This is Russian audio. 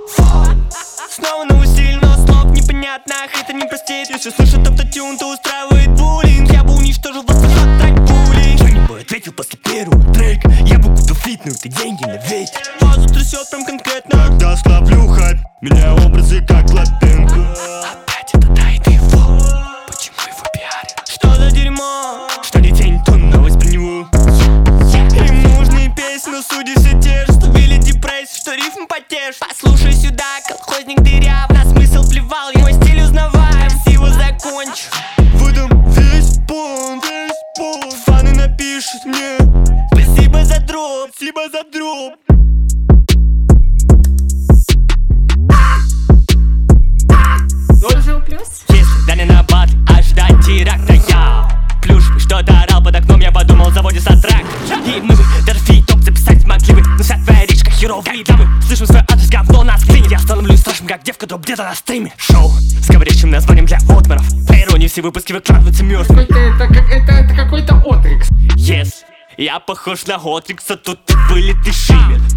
Снова на усилие, но слов непонятных это не простит. Если слышит автотюн, то устраивает буллинг. Я бы уничтожил вас на трек пули. Кто-нибудь бы ответил после первого трека. Я бы купил фит, но это деньги на ветер. Фазу трясет прям конкретно. Когда словлю хайп, меня образы как Лапенко. Опять это да и ты его. Почему его пиарят? Что за дерьмо? Что не день, то новость про него. Им нужны песни, но судьи все те же. Что били депрессию, что рифм потешь. Послушай сюда, колхозник дыряв. На смысл плевал, я мой стиль узнаваем. Силу закончу. Выдам весь понт. Фаны напишут мне спасибо за дроп, спасибо за дроп. Если дали на бат, ожидать теракта я плюшевый, что-то орал под окном, я подумал, заводится трак. И мы бы даже фит-топ записать могли бы. Но вся твоя речка херовая, когда мы слышим свой адрес, говно нас клинит. Я становлюсь страшным, как девка, дроп где-то на стриме. Шоу с говорящим названием для отмеров. По иронии, все выпуски выкладываются мертвым. Это какой-то Отрикс. Yes, я похож на Отрикса, тут ты вылитый шиммер.